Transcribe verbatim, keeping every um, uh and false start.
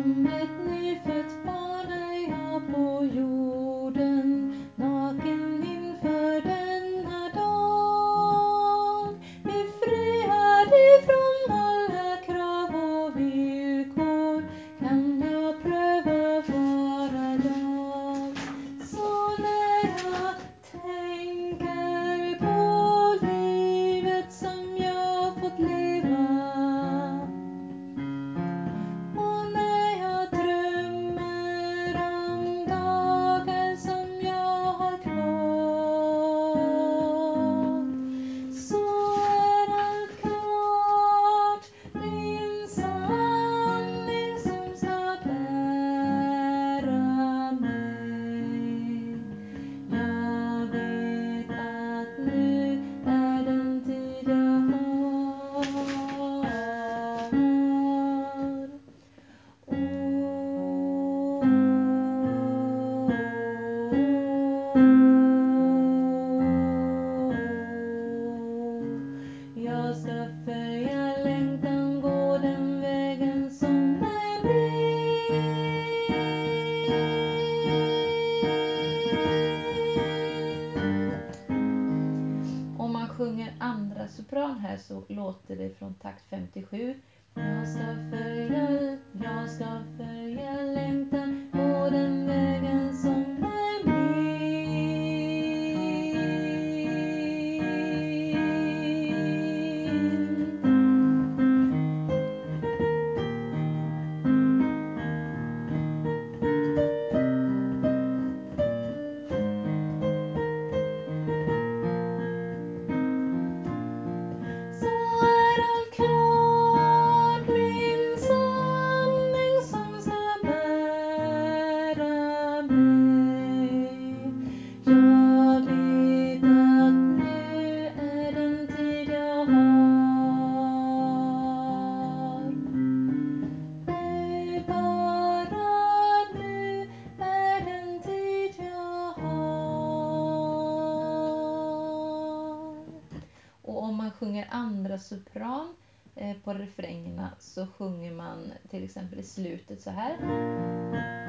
Som ett nyfött barn är jag på jorden, naken inför denna dag. Befriad ifrån alla krav och villkor kan jag pröva vara glad. Så när jag tänker på livet som jag fått leva, och när jag drömmer om dagar som jag har kvar, så är allt klart, min sanning som ska bära mig. Jag vet att nu är den tid jag har. Jag ska följa längtan, gå den vägen som är min. Om man sjunger andra sopran här så låter det från takt femtiosju. Jag ska följa, jag ska följa längtan, gå den vägen som är min. Så är allt klart, min sanning som ska bära mig. Jag vet att nu är den tid jag har. Nej, bara nu är den tid jag har. Och om man sjunger andra sopran eh, på refrängerna så sjunger man till exempel i slutet så här.